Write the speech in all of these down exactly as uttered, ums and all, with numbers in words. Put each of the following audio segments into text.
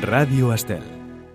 Ràdio Estel.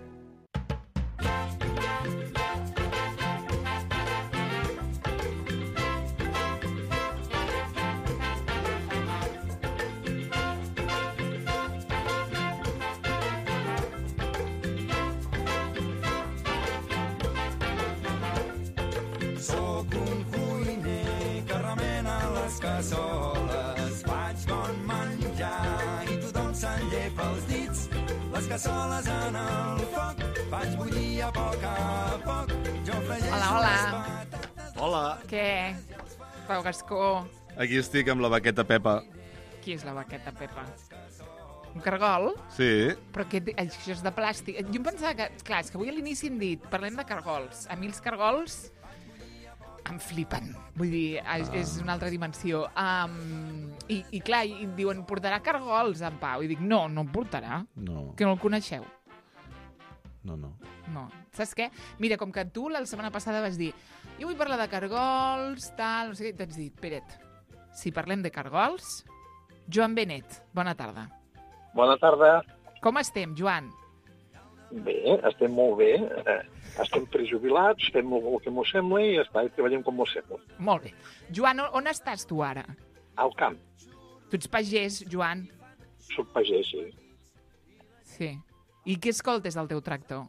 Soc un cuiner que remena les cassoles, faig bon menjar i tothom se'n llepa els dits. Les cassoles en el foc, faig bullir a poc a poc. Jo fregeixo Hola, hola. les patates... Hola, Què? Pau Gascó. aquí estic amb la baqueta Pepa. Qui és la baqueta Pepa? Un cargol? Sí, Però que, això és de plàstic. Jo em pensava que... Clar, és que avui a l'inici hem dit, parlem de cargols. A mi els cargols em flipen. Vull dir, és, és una altra dimensió. Um, i, I clar, i diuen, portarà cargols en Pau. I dic, no, no en portarà. no, Que no el coneixeu. no, no. No. Saps què? Mira, com que tu la setmana passada vas dir jo vull parlar de cargols, tal, no sé què, i t'haig dit, Peret, si parlem de cargols, Joan Benet, bona tarda. Bona tarda. Com estem, Joan? Bé, estem molt bé. Eh, estem prejubilats, fem el, el que m'ho sembla i ja està, i treballem com m'ho sembla. Molt bé. Joan, on, on estàs tu ara? Al camp. Tu ets pagès, Joan? Soc pagès, sí. Sí. I què escoltes del teu tractor?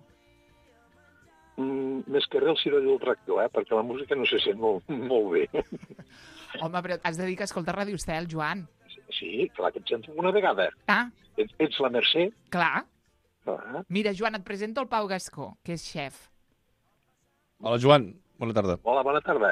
Mm, més que res el ciroll del tractor, eh, perquè la música no se sent molt, molt bé. Home, però has de dir que escoltes Radio Estel, Joan. Sí, clar que et sento una vegada. Ah, Ets, ets la Mercè. clar. Clar. Mira, Joan, et presento el Pau Gascó, que és xef. Hola, Joan, bona tarda. Hola, bona tarda.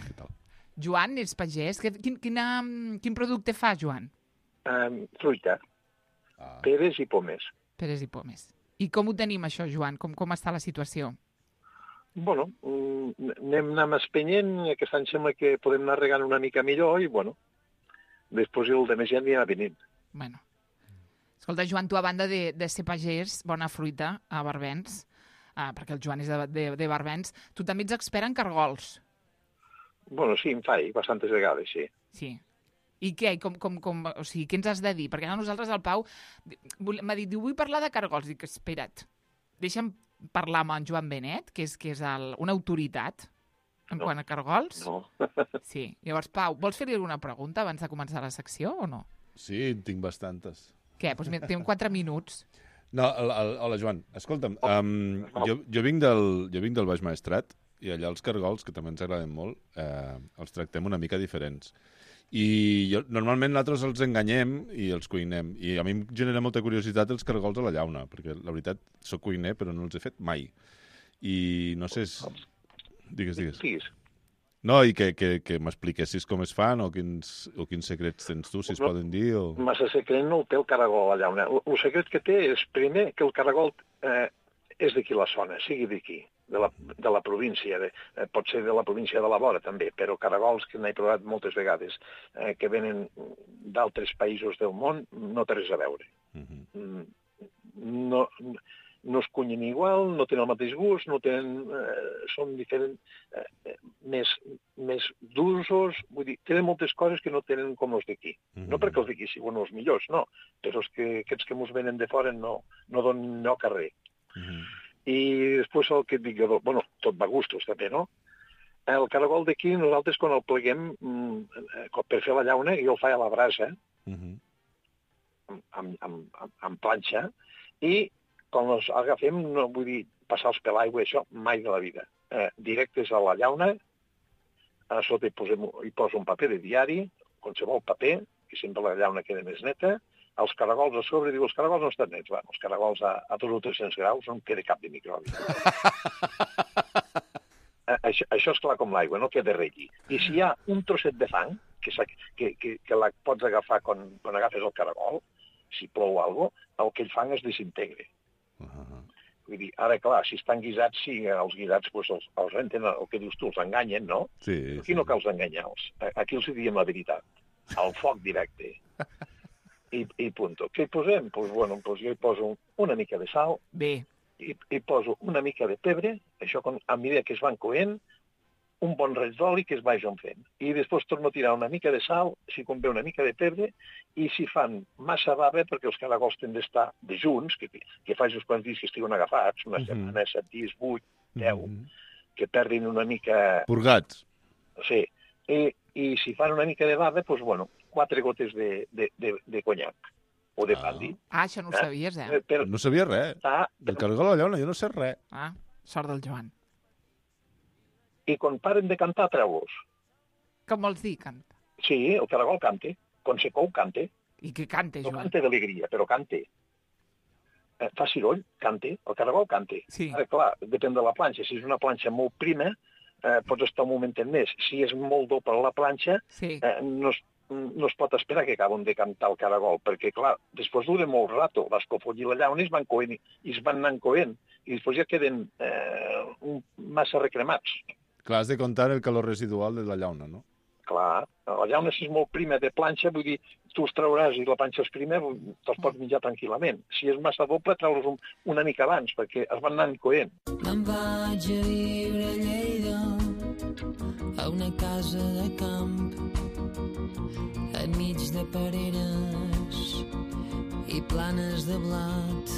Joan és pagès. Que- Quin, quina, quin producte fa, Joan? Um, fruita, Ah. peres i pomes. Peres i pomes. I com ho tenim, això, Joan? Com, com està la situació? Bueno, mm, anem anant espenyent, aquest any sembla que podem anar regant una mica millor i, bueno, després el de més gent anirà venint. Bueno. Escolta, Joan, tu a banda de, de ser pagès, bona fruita, a Barbens, uh, perquè el Joan és de, de, de Barbens, tu també ets expert en cargols. Bueno, sí, em faig bastantes vegades, sí. Sí. I què? I com, com, com, o sigui, què ens has de dir? Perquè a nosaltres, el Pau, vol- m'ha dit, diu, vull parlar de cargols. Dic, espera't, deixa'm parlar amb en Joan Benet, que és, que és el, una autoritat en No. quant a cargols. No. Sí. Llavors, Pau, vols fer-li alguna pregunta abans de començar la secció o no? Sí, en tinc bastantes. Què? Doncs mira, tenim quatre minuts. No, el, el, hola, Joan, escolta'm, um, jo, jo, vinc del, jo vinc del Baix Maestrat i allà els cargols, que també ens agraden molt, eh, els tractem una mica diferents. I jo, normalment nosaltres els enganyem i els cuinem. I a mi em genera molta curiositat els cargols a la llauna, perquè la veritat, sóc cuiner, però no els he fet mai. I no sé... Si... Digues, digues. Digues. No, i que, que, que m'expliquessis com es fan o quins, o quins secrets tens tu, si es No. poden dir. O... Massa secret no el té el caragol allà. El, el secret que té és, primer, que el caragol eh, és d'aquí la zona, sigui d'aquí, de la, de la província. De, eh, pot ser de la província de la vora, també, però caragols que n'he provat moltes vegades, eh, que venen d'altres països del món, no té res a veure. Uh -huh. Mm, no, no es cunyen igual, no tenen el mateix gust, no tenen, eh, són diferents, eh, més, més d'usos, vull dir, tenen moltes coses que no tenen com els d'aquí. Mhm. No perquè els d'aquí siguin els millors, no, però és que aquests que ens venen de fora no, no donen lloc a res. Uh -huh. I després el que et dic jo, bueno, tot va a gustos també, no? El caragol d'aquí, nosaltres quan el pleguem mm, per fer la llauna, jo el faig a la brasa, Uh -huh. amb, amb, amb, amb planxa, i quan els agafem, no vull dir passar-los per l'aigua, això mai de la vida. Eh, directes a la llauna, a sota hi, posem, hi poso un paper de diari, qualsevol paper, que sempre la llauna queda més neta, els caragols a sobre, diu, els caragols no estan nets, bueno, els caragols a, a dos o tres-cents graus no en queda cap de microbi. eh, això, això és clar com l'aigua, no queda res allí. I si hi ha un trosset de fang, que, que, que, que la pots agafar quan, quan agafes el caragol, si plou o alguna cosa, el que ell fang es desintegre. Uh -huh. Vull dir, ara, clar, si estan guisats, sí, els guisats pues, els, els renten, el que dius tu, els enganyen, no? Sí, Aquí sí. no cal enganyar-los. Aquí els diem la veritat. Al foc directe. I, i punto. Què hi posem? Pues, bueno, pues jo hi poso una mica de sal, Bé, hi, hi poso una mica de pebre, això quan, a mesura que es van coent, un bon raig d'oli que es vagin fent. I després torno a tirar una mica de sal, si convé una mica de pebre, i si fan massa bava, perquè els caragols tenen d'estar de junts, que, que faig uns quants dies que estiguen agafats, una Mhm. setmana, set dies, vuit, deu, Mhm. que perdin una mica... Purgats. Sí. I, i si fan una mica de bava, doncs, bueno, quatre gotes de, de, de, de conyac o de Ah. pandi. Ah, això no ho Eh? sabies, eh? Per, No sabia res. ah, Del cargol a la llauna, jo no sé res. Ah, sort del Joan. I quan paren de cantar, treu-los. Com vols dir, canta? Sí, el caragol cante. Quan se cou, cante. I que cante, No Joan. cante d'alegria, però cante. Eh, fa ciroll, cante. El caragol cante. Sí. Ara, clar, depèn de la planxa. Si és una planxa molt prima, eh, pots estar un momentet més. Si és molt doble la planxa, Sí. eh, no, es, no es pot esperar que acaben de cantar el caragol, perquè, clar, després dura molt rato. L'escofoll i la llauna es van coent i es van anant coent. I després ja queden eh, un, massa recremats. Clar, has de comptar el calor residual de la llauna, no? Clar, la llauna, si és molt prima de planxa, vull dir, tu els trauràs i la planxa és prima, te'ls pots menjar tranquil·lament. Si és massa doble, treu-los un, una mica abans, perquè es van anant coent. Me'n vaig a viure a Lleida, a una casa de camp, enmig de pereres i planes de blat.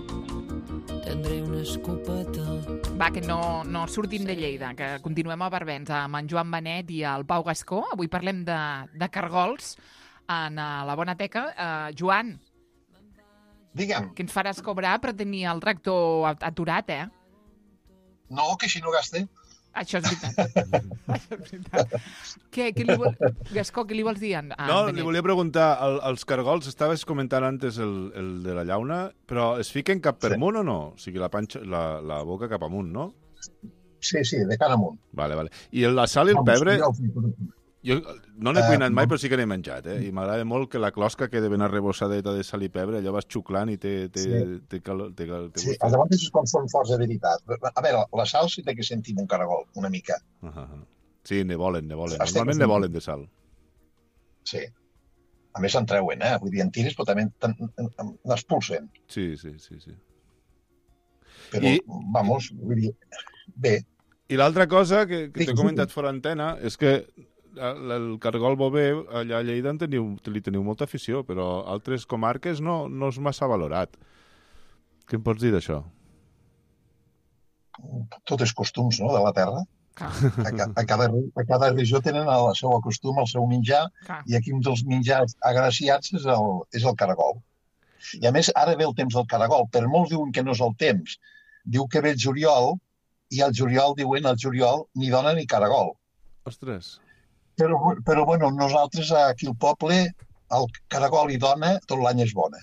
Tindré una escopeta. Va, que no, no sortim de Lleida, que continuem a Barbens amb en Joan Benet i el Pau Gascó. Avui parlem de, de cargols en uh, la Bona Teca. Uh, Joan, Digue'm, que ens faràs cobrar per tenir el tractor at- aturat, eh? no, que així no gaste. Això és veritat. Això és veritat. Què, què li vol... Gascó, què li vols dir a, a No, Benet? li volia preguntar, el, els cargols, estaves comentant antes el, el de la llauna, però es fiquen cap per Sí. amunt o no? O sigui, la, panxa, la, la boca cap amunt, no? Sí, sí, de cara amunt. Vale, vale. I la sal i el Vamos, pebre, jo el- jo no n'he Eh, cuinat mai, no. però sí que n'he menjat, eh? I m'agrada molt que la closca quede ben arrebossadeta de sal i pebre, allò vas xuclant i té, té, Sí. té, calor, té, té, té Sí, gust. a vegades és quan són forts de veritat. A veure, la sal sí que sentim un caragol, una mica. Uh -huh. Sí, ne volen, ne volen. Estem Normalment ne volen de sal. Sí. A més en treuen, eh? Vull dir, en tires, però també en- en- en- n'expulsen. Sí, sí, sí, sí. Però, I- vamos, vull dir, bé, I l'altra cosa que, que t'he Digues, comentat digues. fora antena és que el, el cargol bover allà a Lleida en teniu, li teniu molta afició, però altres comarques no, no és massa valorat. Què em pots dir d'això? tot és costums, no?, de la terra. Clar, A, ca, a, cada, a cada regió tenen el seu costum, el seu menjar, clar. i aquí un dels menjars agraciats és el, és el caragol. I a més, ara ve el temps del caragol. Per molts diuen que no és el temps. Diu que ve el juliol, i al juliol diuen al juliol ni dona ni caragol. Ostres. Però, però bueno, nosaltres aquí al poble, el caragol i dona, tot l'any és bona.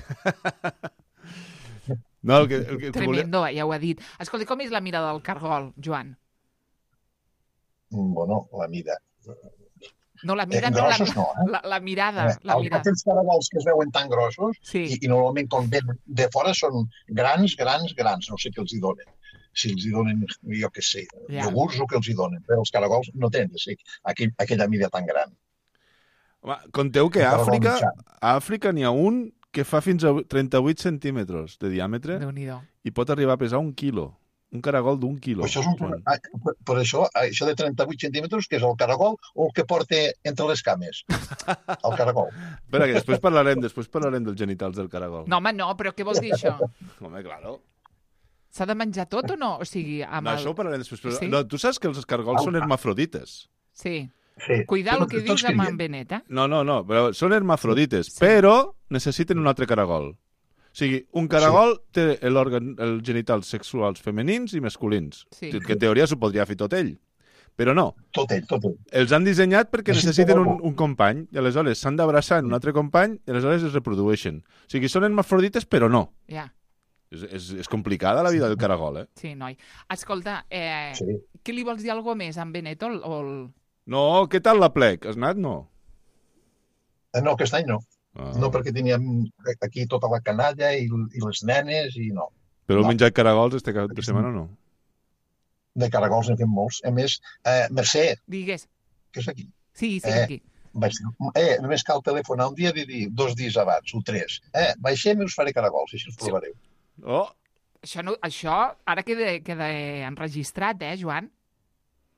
No, el que, el que, el que volia... Tremendo, ja ho ha dit. Escolta, com és la mirada del cargol, Joan? Mm, Bueno, la mida. No, la Eh, mirada, no, grossos no, la, eh? la, la mirada, Eh, la el- mirada. Aquells caragols que es veuen tan grossos, Sí, i, i normalment quan ven de fora són grans, grans, grans. No sé què els hi donen. Si els hi donen, jo què sé, Ja. iogurts o què els hi donen. Però els caragols no tenen de ser aquell, aquella mida tan gran. Home, conteu que a El caragol Àfrica, mitjà. a Àfrica n'hi ha un que fa fins a trenta-vuit centímetres de diàmetre Déu-n'hi-do. i pot arribar a pesar un quilo. Un caragol d'un quilo. Però això és un, Joan. ah, per, per això, això de trenta-vuit centímetres, que és el caragol o el que porta entre les cames? El caragol. Espera, que després parlarem, després parlarem dels genitals del caragol. No, home, no, però què vols dir això? Home, claro. S'ha de menjar tot o no? O sigui, amb No, el... això ho parlarem després. Però... Sí? No, tu saps que els cargols són hermafrodites. Sí. Sí. Cuidar el que Tots dius amb crien. en Benet, eh? No, no, no, però són hermafrodites, Sí. però necessiten un altre caragol. O sigui, un caragol té l'òrgan, els genitals sexuals femenins i masculins, Sí. que en teoria s'ho podria fer tot ell. Però no, Tot ell, tot ell. els han dissenyat perquè Necessiten necessiten un, algú. un company, i aleshores s'han d'abraçar en un altre company, i aleshores es reprodueixen. O sigui, són hermafrodites, però no. Ja, És, és, és complicada la vida del caragol, eh? sí, noi. Escolta, eh, Sí. què li vols dir alguna més a en Benet o el... O el... No, què tal la plec? Has anat? No. Eh, No, aquest any no. Ah. No, perquè teníem aquí tota la canalla i, i les nenes i no. Però heu no. menjat caragols este cap de setmana o no? De caragols n'he fet molts. A més, eh, Mercè, Digues. que és aquí, Sí, sí, Eh. aquí. vaig dir, eh, només cal telefonar un dia i dir dos dies abans, o tres. Eh, baixem i us faré caragols, i així els provareu. Oh, Això, no, això ara queda, queda enregistrat, eh, Joan?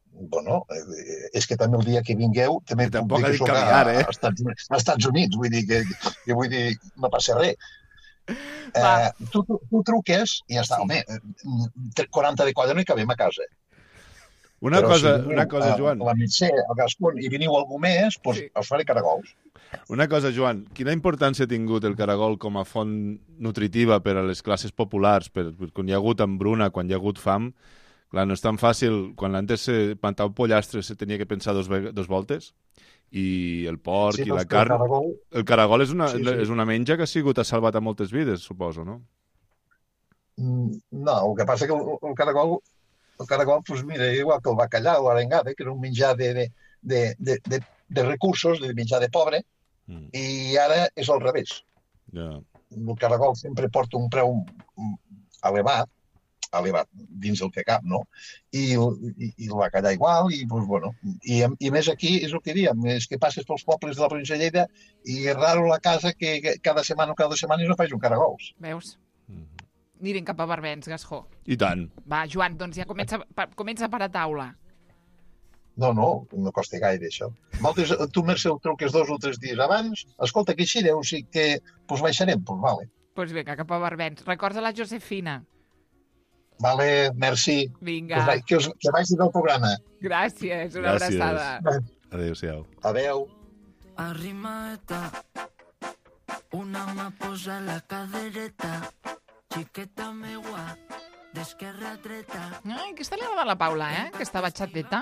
Bueno, eh, és que també el dia que vingueu també I tampoc puc ha dir dit que sóc caviar, a, eh? a, Estats, Units, a Estats Units, vull dir que, que vull dir, no passa res. Va. Eh, tu, tu, tu truques i ja està. Sí. Home, eh, quaranta de quatre no hi cabem a casa. Una Però cosa, si veniu una cosa, Joan. a la Mercè, al Gascon, i veniu algú més, doncs Sí. us faré caragols. Una cosa, Joan, quina importància ha tingut el caragol com a font nutritiva per a les classes populars? Per, per, quan hi ha hagut hambruna, quan hi ha hagut fam, clar, no és tan fàcil. Quan antes se plantar un pollastre se tenia que pensar dos, dos voltes, i el porc Sí, i la doncs, carn... El caragol, El caragol és una, Sí, sí. és una menja que ha sigut ha salvat a moltes vides, suposo, no? mm, no, el que passa que el, el caragol, el caragol, doncs mira, igual que el bacallà o l'arengada, que era un menjar de, de, de, de, de, de recursos, de menjar de pobre, Mm. i ara és al revés. Ja. El caragol sempre porta un preu mm, elevat, elevat dins el que cap, no? I, i, i el bacallà igual, i, doncs, bueno, i, i més aquí és el que diem, és que passes pels pobles de la província de Lleida i és raro la casa que, que cada setmana o cada dues setmanes no faig un caragols. Veus? Mm. Anirem cap a Barbens, Gascó. I tant. Va, Joan, doncs ja comença, pa, comença per a taula. No, no, no costa gaire, això. Moltes, tu, Mercè, ho truques dos o tres dies abans. Escolta, que eixireu, sí que pues, baixarem, doncs vale. Doncs pues vinga, cap a Barbens. Recorda la Josefina. Vale, merci. Vinga, Pues, que, us, que vagi del programa. gràcies, una Gràcies. abraçada. Adéu-siau. Adeu. Arrimata, una mà posa la cadereta, xiqueta meua, d'esquerra a dreta. Ai, aquesta li agrada a la Paula, eh? Aquesta batxateta.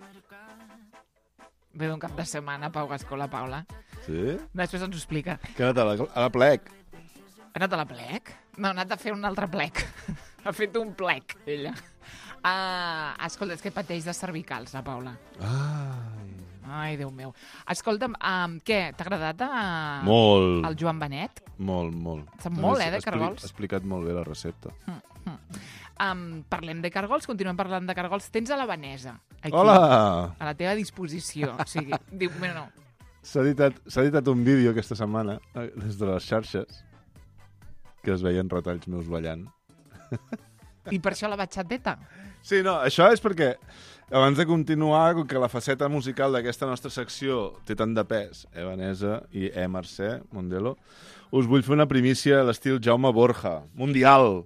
Ve d'un cap de setmana, Pau Gascó, la Paula. Sí? Després ens ho explica. Que ha anat a la, a la plec. Ha anat a la plec? No, ha anat a fer un altre plec. Ha fet un plec, ella. Ah, escolta, és que pateix de cervicals, la Paula. Ai. Ai, Déu meu. Escolta'm, um, què, t'ha agradat uh, Molt, el Joan Benet? molt, molt. Sap molt, A més, eh, de expli- cargols. Ha explicat molt bé la recepta. Um, parlem de cargols, continuem parlant de cargols. Tens a la Vanessa, aquí, Hola! a la teva disposició. O sigui, diu, bueno, no. S'ha editat, s'ha editat un vídeo aquesta setmana eh, des de les xarxes que es veien retalls meus ballant. I per això la batxateta. Sí, no, això és perquè abans de continuar, com que la faceta musical d'aquesta nostra secció té tant de pes, eh, Vanessa i eh, Mercè Mondelo, us vull fer una primícia a l'estil Jaume Borja, mundial.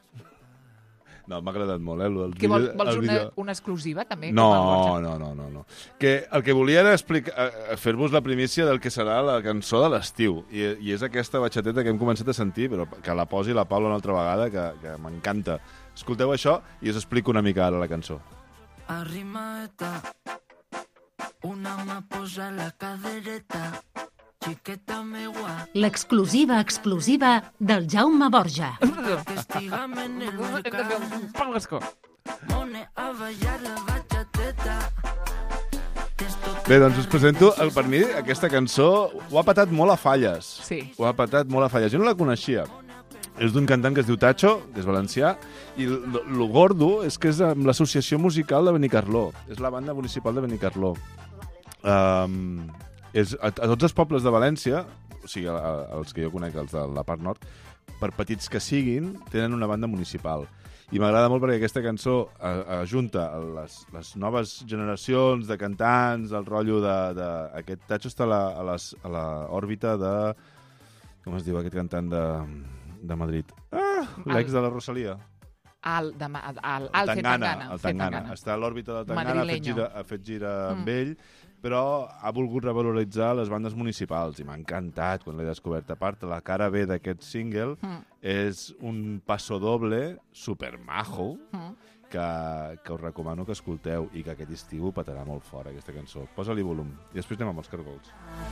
No, m'ha agradat molt, eh? El Que vol, vídeo- vols el una, vídeo- una exclusiva, també? No, com el Borja? no, no, no, no. Que el que volia era explicar, eh, fer-vos la primícia del que serà la cançó de l'estiu. I, I és aquesta batxateta que hem començat a sentir, però que la posi la Paula una altra vegada, que, que m'encanta. Escolteu això i us explico una mica ara la cançó. Arrimata, una mà posa la cadereta, xiqueta meua, L'exclusiva explosiva del Jaume Borja. que estigam en el Hem de fer mercat. un Pau Gascó. Mone a ballar la bachateta. Bé, doncs us presento, el, per mi, aquesta cançó ho ha patat molt a falles. Sí. Ho ha patat molt a falles. Jo no la coneixia. És d'un cantant que es diu Tacho, que és valencià, i el gordo és que és amb l'associació musical de Benicarló. És la banda municipal de Benicarló. Um, és, a, a tots els pobles de València, o sigui, a, a, els que jo conec, els de la part nord, per petits que siguin, tenen una banda municipal. I m'agrada molt perquè aquesta cançó ajunta les, les noves generacions de cantants, el rotllo de... de aquest Tacho està a la, a les, a la òrbita de... Com es diu aquest cantant de, de Madrid? Ah, l'ex de la Rosalia. Al, de, al, al, El al Tangana, Tangana. el Tangana. Està a l'òrbita del Tangana, ha fet Madrileño. gira, ha fet gira Mm. amb ell, però ha volgut revaloritzar les bandes municipals i m'ha encantat quan l'he descobert. A part, la cara B d'aquest single Mm. és un passo doble supermajo Mm. que, que us recomano que escolteu i que aquest estiu petarà molt fort, aquesta cançó. Posa-li volum. I després anem amb els cargols.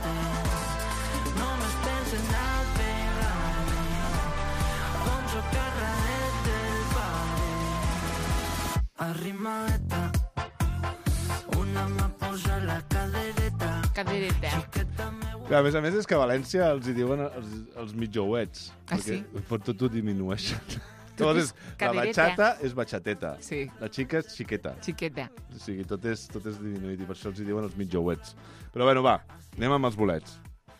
Només pensen a pegar-me, com sóc carranet del pare. Arrimata, una mà posa la cadereta, Cadereta. xiqueta meua. Clar, a més a més és que a València els hi diuen els, els mitjouets. Ah, perquè sí? per tot ho disminueixen. Tot Llavors, és la cadereta. batxata és batxateta. Sí, La xica és xiqueta. xiqueta. O sigui, tot és, tot és diminuït i per això els hi diuen els mitjouets. Però bueno, va, anem amb els bolets.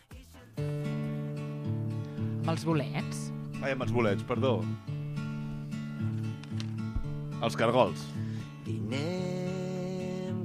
Amb els bolets. Ai, amb els bolets, perdó. Els cargols. Dinem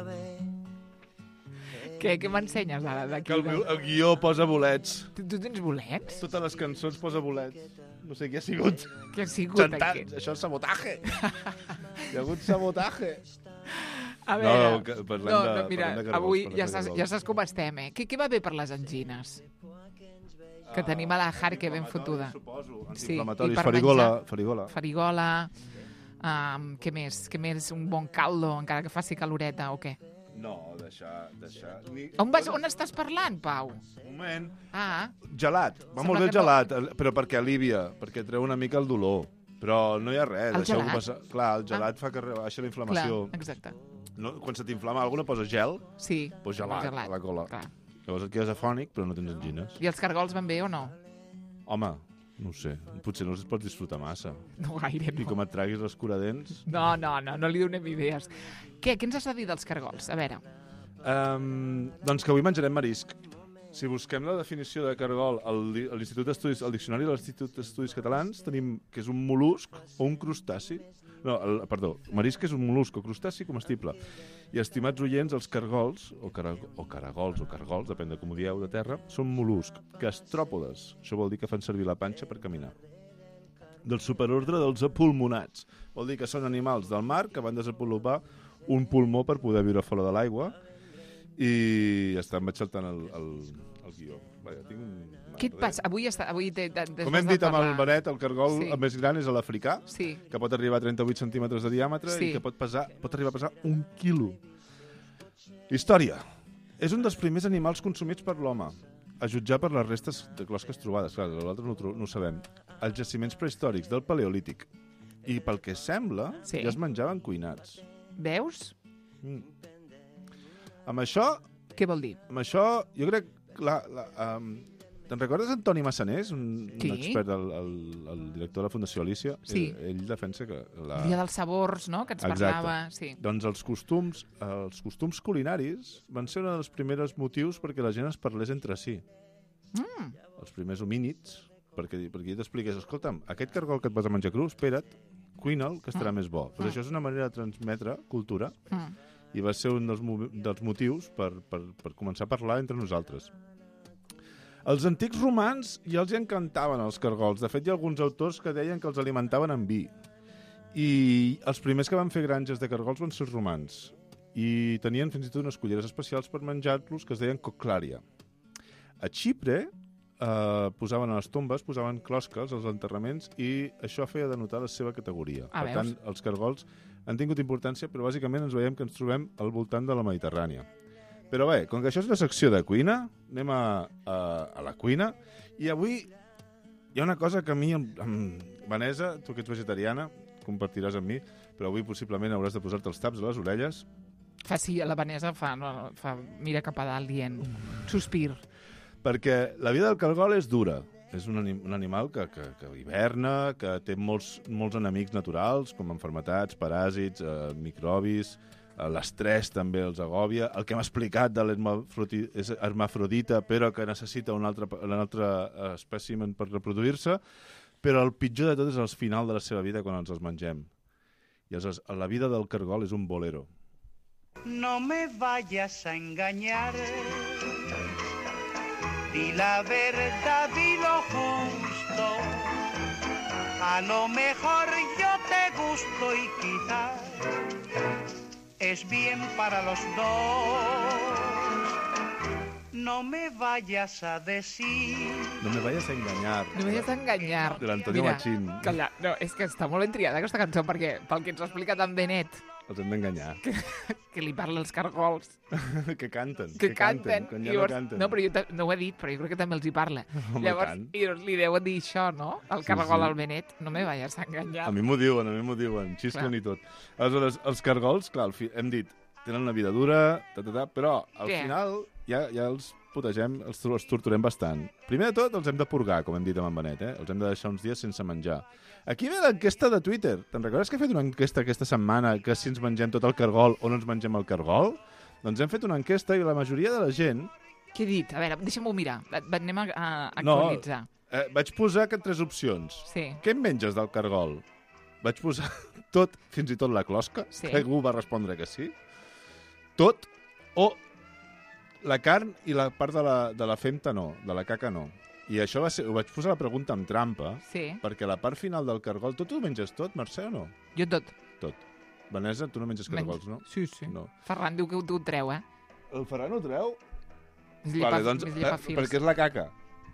Què, què m'ensenyes ara d'aquí? Que el, meu, el guió posa bolets. Tu, tu tens bolets? Totes les cançons posa bolets. No sé qui ha sigut. Què ha sigut Chantat. aquí? Això és sabotatge. Hi ha hagut sabotatge. A veure, No, que parlem no, de- no, mira, parlem de cargols, avui parlem ja de saps, cargols. ja saps com estem, eh? Què, què va bé per les angines? Que tenim a la Jarque ben fotuda. Suposo. Sí, Antiinflamatoris. i per Farigola. menjar. Farigola. Farigola, um, què més? Què més? Un bon caldo, encara que faci caloreta, o què? No, deixar... deixar... Ni... On, vas, on estàs parlant, Pau? Un moment. Ah, Gelat. Va Sembla molt bé el que no. gelat, el- però perquè alivia, perquè treu una mica el dolor. Però no hi ha res. El deixeu-ho gelat? passar. Clar, el gelat fa que baixa la clar, inflamació. exacte. No, quan se t'inflama alguna posa gel, Sí, pues gelat, el a la cola. Clar. Llavors et quedes afònic, però no tens angines. I els cargols van bé o no? Home, no ho sé. Potser no els pots disfrutar massa. No gaire, I no. com et traguis les curadents... No, no, no, no li donem idees. Què, què ens has de dir dels cargols? A veure, Um, doncs que avui menjarem marisc. Si busquem la definició de cargol al di- a l'Institut d'Estudis, al Diccionari de l'Institut d'Estudis Catalans, tenim que és un mol·lusc o un crustaci. No, el, perdó, marisc és un mol·lusc o crustaci comestible. I, estimats oients, els cargols, o, cara, o caragols o cargols, depèn de com ho dieu, de terra, són mol·luscs, gastròpodes. Això vol dir que fan servir la panxa per caminar. Del superordre dels apulmonats. Vol dir que són animals del mar que van desenvolupar un pulmó per poder viure fora de l'aigua. I ja està, em vaig saltant el, el, el guió. Vaja, tinc un... què et passa? Avui, està, avui te, te, te, Com hem dit amb el Benet, el cargol Sí. sí. més gran és l'africà, Sí, que pot arribar a trenta-vuit centímetres de diàmetre Sí. i que pot, pesar, pot arribar a pesar un quilo. Història. És un dels primers animals consumits per l'home, a jutjar per les restes de closques trobades. Clar, l'altre no, ho tro- no ho sabem. Els jaciments prehistòrics del Paleolític. I pel que sembla, Sí. ja es menjaven cuinats. veus? Mm. Amb això, Què vol dir? amb això, jo crec... La, la, um, te'n recordes Antoni Massanés, un, Sí. un expert, el, el, el director de la Fundació Alicia? Sí. Ell, ell defensa que... La... El dia dels sabors, no?, que ens Exacte. parlava. Sí. Doncs els costums, els costums culinaris van ser un dels primers motius perquè la gent es parlés entre si. Mm. Els primers homínids, perquè, perquè jo t'expliqués, escolta'm, aquest cargol que et vas a menjar cru, espera't, cuina'l, que estarà Mm. més bo. Però Mm. això és una manera de transmetre cultura Mm. i va ser un dels, mo- dels motius per, per, per començar a parlar entre nosaltres. Els antics romans ja els hi encantaven els cargols. De fet, hi ha alguns autors que deien que els alimentaven amb vi. I els primers que van fer granges de cargols van ser els romans. I tenien fins i tot unes culleres especials per menjar-los que es deien coclària. A Xipre eh, posaven a les tombes, posaven closques als enterraments i això feia denotar la seva categoria. Ah, per veus? tant, els cargols han tingut importància, però bàsicament ens veiem que ens trobem al voltant de la Mediterrània. Però bé, com que això és una secció de cuina, anem a, a, a la cuina, i avui hi ha una cosa que a mi, amb, amb Vanessa, tu que ets vegetariana, compartiràs amb mi, però avui possiblement hauràs de posar-te els taps a les orelles. Fa sí, la Vanessa fa, no, fa mira cap a dalt dient sospir. Perquè la vida del cargol és dura. És un, anim, un animal que, que, que hiverna, que té molts, molts enemics naturals, com enfermetats, paràsits, eh, microbis, eh, l'estrès també els agòbia. El que hem explicat de l'hermafrodita, però que necessita un altre, un altre eh, espècimen per reproduir-se. Però el pitjor de tot és el final de la seva vida quan ens els mengem. I aleshores, la vida del cargol és un bolero. No me vayas a engañar. Di la verdad, di lo justo. A lo mejor yo te gusto y quizás es bien para los dos. No me vayas a decir. No me vayas a engañar. No m'has d'enganyar. De l'Antonio Mira, Machín. Calla, no, és que està molt entriada aquesta cançó perquè pel que ens ha explicat en Benet, Els hem d'enganyar. que li parla als cargols, que canten. que, canten. Quan i ja llavors, no canten. no, però jo ta- no ho he dit, però jo crec que també els hi parla. Home, Llavors, tant. i llavors li deuen dir això, no? El Sí, cargol sí. al Benet. No me vayas a enganyar. A mi m'ho diuen, a mi m'ho diuen, xisclen Clar. i tot. Aleshores, els cargols, clar, al fi, hem dit, tenen una vida dura, ta, ta, ta, però al Què? final ja, ja els putegem, els, els torturem bastant. Primer de tot, els hem de purgar, com hem dit amb en Benet, eh? Els hem de deixar uns dies sense menjar. Aquí ve l'enquesta de Twitter. Te'n recordes que he fet una enquesta aquesta setmana que si ens mengem tot el cargol o no ens mengem el cargol? Doncs hem fet una enquesta i la majoria de la gent... Què he dit? A veure, deixa'm-ho mirar. Va- Anem a, a No. actualitzar. Eh, vaig posar que tres opcions. Sí. Què en menges del cargol? Vaig posar tot, fins i tot la closca, Sí. que algú va respondre que sí. tot, o la carn i la part de la, de la femta no, de la caca no. I això va ser, ho vaig posar la pregunta amb trampa, Sí. perquè la part final del cargol... Tu t'ho menges tot, Mercè, o no? Jo tot. Tot. Vanessa, tu no menges cargols, no? Sí, sí. No. Ferran diu que ho, ho treu, eh? El Ferran ho treu? És llepa, Vale, doncs, és eh, llepafils. perquè és la caca.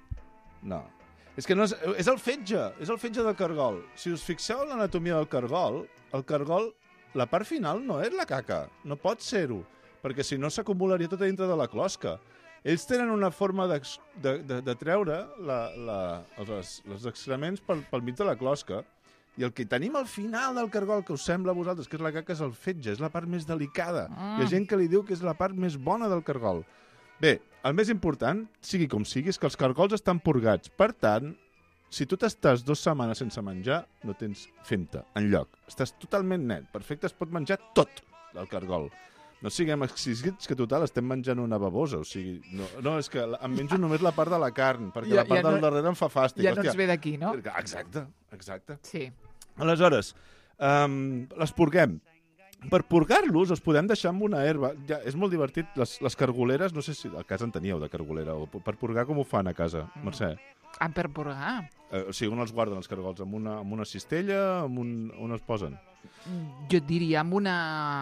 No. És que no és, és el fetge, és el fetge del cargol. Si us fixeu en l'anatomia del cargol, el cargol, la part final no és la caca. No pot ser-ho, perquè si no s'acumularia tot a dintre de la closca. Ells tenen una forma de, de, de, de treure la, la, els, els excrements pel, pel mig de la closca, i el que tenim al final del cargol, que us sembla a vosaltres, que és la caca, és el fetge, és la part més delicada. Mm. Hi ha gent que li diu que és la part més bona del cargol. Bé, el més important, sigui com sigui, és que els cargols estan purgats. Per tant, si tu t'estàs dues setmanes sense menjar, no tens femta enlloc. Estàs totalment net. Perfecte, es pot menjar tot del cargol. No siguem exquisits, que total estem menjant una babosa. O sigui, no, no és que em menjo només la part de la carn, perquè Ja- la part ja del no- darrere em fa fàstic. Ja no Hòstia. ens ve d'aquí, no? Exacte, exacte. Sí. Aleshores, um, les purguem. Per purgar-los els podem deixar amb una herba. Ja, és molt divertit. Les, les cargoleres, no sé si a casa en teníeu de cargolera, o per purgar com ho fan a casa, Mercè? Ah, per purgar. Eh, o sigui, on els guarden els cargols? Amb una, amb una cistella? Amb un, on els posen? Jo et diria amb una...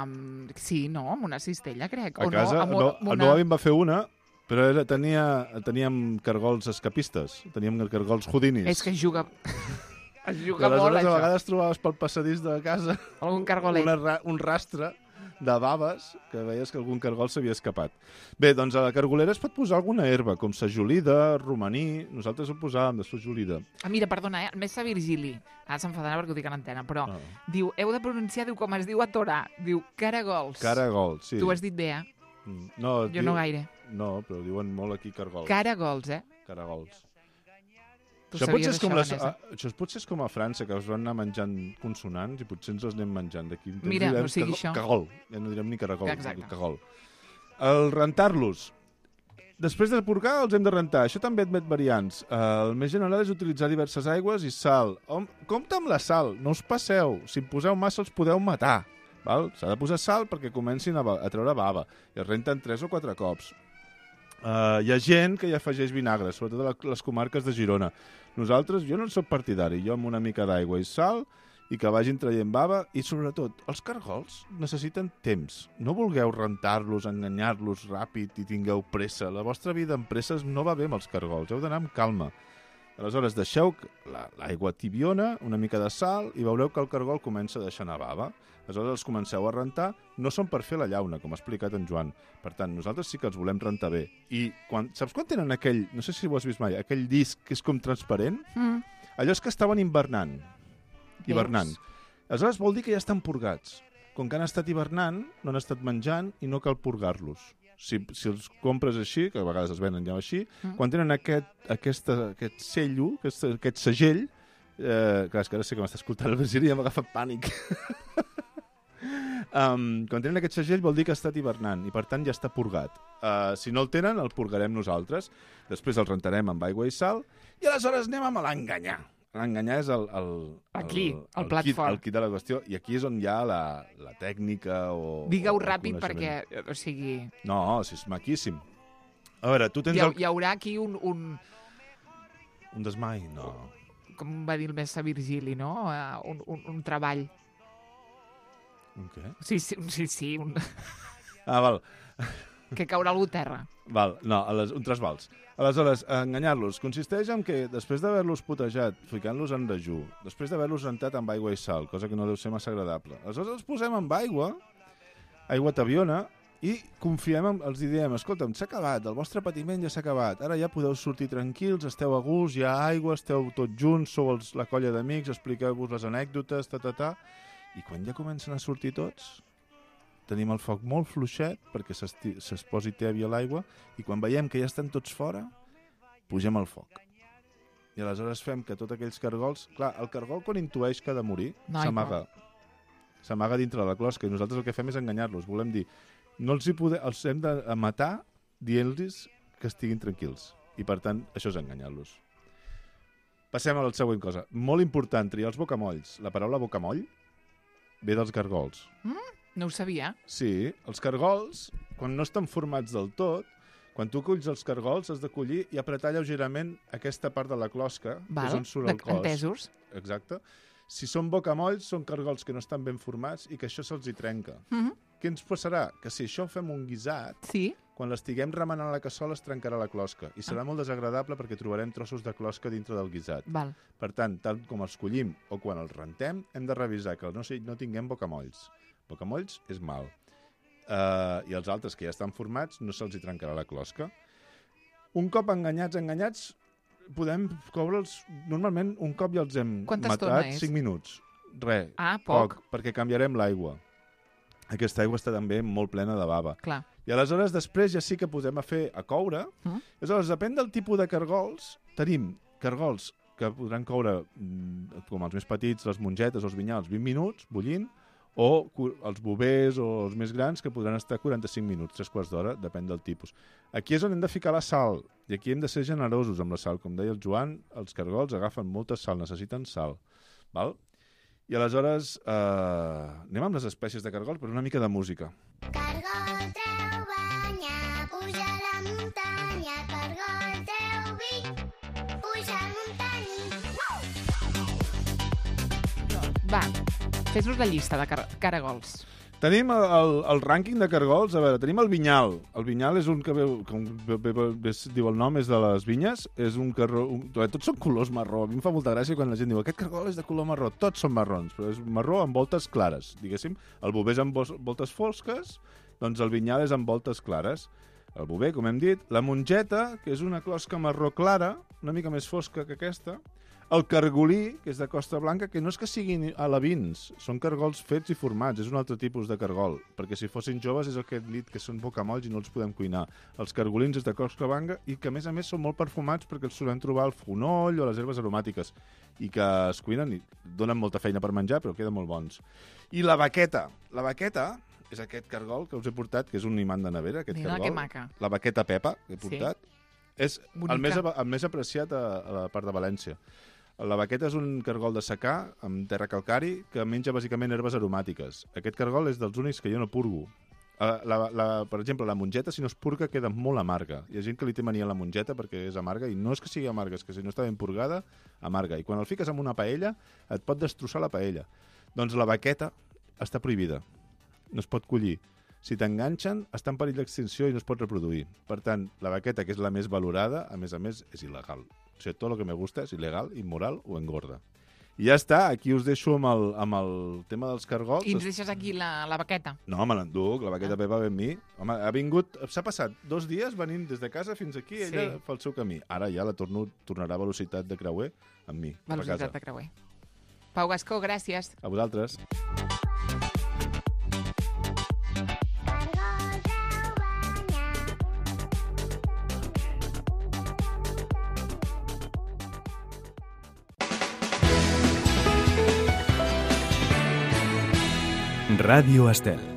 Sí, no? Amb una cistella, crec. A o casa, no, amb, no, amb el meu avi em va fer una, però era, tenia, teníem cargols escapistes, teníem cargols houdinis. És que es juga... es I juga molt, aleshores, això. a vegades trobaves pel passadís de casa Algun cargolet. una, ra- un rastre de baves que veies que algun cargol s'havia escapat. Bé, doncs a la cargolera es pot posar alguna herba, com sajolida, romaní... Nosaltres ho posàvem de sajolida. Ah, mira, perdona, eh? el mestre Virgili, ara s'enfadarà perquè ho dic en antena, però Ah. diu, heu de pronunciar, diu, com es diu a Torà, diu caragols. Caragol, sí. Tu ho has dit bé, eh? Mm, No, Jo no gaire. No, però diuen molt aquí cargols. Caragols, eh? Caragols. Tu Això sabies potser, és com les, Vanessa? a, això potser és com a França, que es van anar menjant consonants i potser ens els anem menjant d'aquí. un temps Mira, direm no sigui cagol- això. Cagol. Ja no direm ni caragol, Exacte. cagol. El rentar-los. Després de purgar els hem de rentar. Això també admet variants. El més general és utilitzar diverses aigües i sal. Hom, compte amb la sal, no us passeu. Si en poseu massa els podeu matar. Val? S'ha de posar sal perquè comencin a, ba- a treure bava. I es renten tres o quatre cops. Uh, hi ha gent que hi afegeix vinagre, sobretot a la- les comarques de Girona. Nosaltres, jo no en soc partidari, jo amb una mica d'aigua i sal i que vagin traient bava i sobretot els cargols necessiten temps. No vulgueu rentar-los, enganyar-los ràpid i tingueu pressa. La vostra vida amb presses no va bé amb els cargols, heu d'anar amb calma. Aleshores deixeu la- l'aigua tibiona, una mica de sal i veureu que el cargol comença a deixar anar bava. Aleshores els comenceu a rentar, no són per fer la llauna, com ha explicat en Joan. Per tant, nosaltres sí que els volem rentar bé. I quan, saps quan tenen aquell, no sé si ho has vist mai, aquell disc que és com transparent? Mm. Allò és que estaven hivernant. Veus? Hivernant. Aleshores vol dir que ja estan purgats. Com que han estat hivernant, no han estat menjant i no cal purgar-los. Si, si els compres així, que a vegades es venen ja així, Mm. quan tenen aquest, aquesta, aquest cello, aquest, aquest segell, eh, clar, és que ara sé que m'està escoltant el Virgili i m'ha agafat pànic. um, quan tenen aquest segell vol dir que ha estat hivernant i per tant ja està purgat. Uh, si no el tenen, el purgarem nosaltres, després el rentarem amb aigua i sal i aleshores anem amb l'enganyar. L'enganyar és el, el, Aquí, el el plat kit, fort. el kit de la qüestió i aquí és on hi ha la, la tècnica o... Digueu o el ràpid coneixement. perquè, o sigui, No, si és maquíssim. A veure, tu tens hi, ha, el... hi haurà aquí un, un, Un desmai? No. com va dir el mestre Virgili, no? Uh, un, un, un treball. Un què? Sí, sí, sí, sí un... Ah, val. que caurà algú a terra. Val, no, a les, un trasbals. Aleshores, enganyar-los consisteix en que després d'haver-los potejat, ficant-los en dejú, després d'haver-los rentat amb aigua i sal, cosa que no deu ser massa agradable, aleshores els posem amb aigua, aigua tabiona, i confiem, en, els diem, escolta'm, s'ha acabat, el vostre patiment ja s'ha acabat, ara ja podeu sortir tranquils, esteu a gust, hi ha aigua, esteu tots junts, sou els, la colla d'amics, expliqueu-vos les anècdotes, ta, ta, ta, i quan ja comencen a sortir tots, tenim el foc molt fluixet perquè es posi tèbia l'aigua i quan veiem que ja estan tots fora, pugem el foc. I aleshores fem que tots aquells cargols... Clar, el cargol quan intueix que ha de morir, No, s'amaga. S'amaga dintre de la closca i nosaltres el que fem és enganyar-los. Volem dir, no els, hi pode... els hem de matar dient-los que estiguin tranquils. I per tant, això és enganyar-los. Passem a la següent cosa. Molt important, triar els bocamolls. La paraula bocamoll ve dels cargols. Mm? No ho sabia. Sí, els cargols, quan no estan formats del tot, quan tu culls els cargols has de collir i apretar lleugerament aquesta part de la closca, Val. que és on surt el cos. Entesos. Exacte. Si són bocamolls, són cargols que no estan ben formats i que això se'ls hi trenca. Mm -hmm. Què ens passarà? Que si això fem un guisat, sí. quan l'estiguem remenant a la cassola es trencarà la closca i serà ah. molt desagradable perquè trobarem trossos de closca dintre del guisat. Val. Per tant, tant com els collim o quan els rentem, hem de revisar que no, no tinguem bocamolls. Bocamolls és mal. Uh, I els altres que ja estan formats no se'ls hi trencarà la closca. Un cop enganyats, enganyats, podem coure'ls... Normalment, un cop ja els hem Quanta matat, cinc minuts. Res, ah, poc. poc, perquè canviarem l'aigua. Aquesta aigua està també molt plena de bava. Clar. I aleshores després ja sí que podem a fer a coure. Mm. Aleshores, depèn del tipus de cargols. Tenim cargols que podran coure, com els més petits, les mongetes o els vinyals, vint minuts, bullint, o els bovers o els més grans que podran estar quaranta-cinc minuts, tres quarts d'hora, depèn del tipus. Aquí és on hem de ficar la sal, i aquí hem de ser generosos amb la sal. Com deia el Joan, els cargols agafen molta sal, necessiten sal. Val? I aleshores eh, anem amb les espècies de cargol per una mica de música. Cargol treu banya, puja a la muntanya, cargol treu vi, puja a muntanya. Va, fes-nos la llista de car caragols. Tenim el, el, el rànquing de cargols. A veure, tenim el vinyal. El vinyal és un que, com bé, bé, bé, diu el nom, és de les vinyes. És un cargol... Un, tots són colors marró. A mi em fa molta gràcia quan la gent diu aquest cargol és de color marró. Tots són marrons, però és marró amb voltes clares, diguéssim. El bover és amb voltes fosques, doncs el vinyal és amb voltes clares. El bover, com hem dit. La mongeta, que és una closca marró clara, una mica més fosca que aquesta. El cargolí, que és de Costa Blanca, que no és que siguin alevins, són cargols fets i formats, és un altre tipus de cargol, perquè si fossin joves és el que hem dit, que són bocamolls i no els podem cuinar. Els cargolins és de Costa Blanca i que, a més a més, són molt perfumats perquè els solem trobar al fonoll o a les herbes aromàtiques i que es cuinen i donen molta feina per menjar, però queden molt bons. I la baqueta. La baqueta és aquest cargol que us he portat, que és un imant de nevera, aquest Mira, cargol. que maca. La baqueta Pepa, que he portat. Sí. És Bonica. el més, el més apreciat a, a la part de València. La baqueta és un cargol de secà amb terra calcari que menja bàsicament herbes aromàtiques. Aquest cargol és dels únics que jo no purgo. La, la, la, per exemple, la mongeta, si no es purga, queda molt amarga. Hi ha gent que li té mania a la mongeta perquè és amarga, i no és que sigui amarga, és que si no està ben purgada, amarga. I quan el fiques en una paella, et pot destrossar la paella. Doncs la baqueta està prohibida. No es pot collir. Si t'enganxen, està en perill d'extinció i no es pot reproduir. Per tant, la baqueta, que és la més valorada, a més a més, és il·legal. O sigui, tot el que me gusta és il·legal, immoral o engorda. I ja està, aquí us deixo amb el, amb el tema dels cargols. I ens deixes aquí la, la baqueta. No, me l'enduc, la baqueta ah. Pepa ve amb mi. Home, ha vingut, s'ha passat dos dies venint des de casa fins aquí, ella sí. fa el seu camí. Ara ja la torno, tornarà a velocitat de creuer amb mi, velocitat de creuer. Pau Gascó, gràcies. A vosaltres. Radio Estel.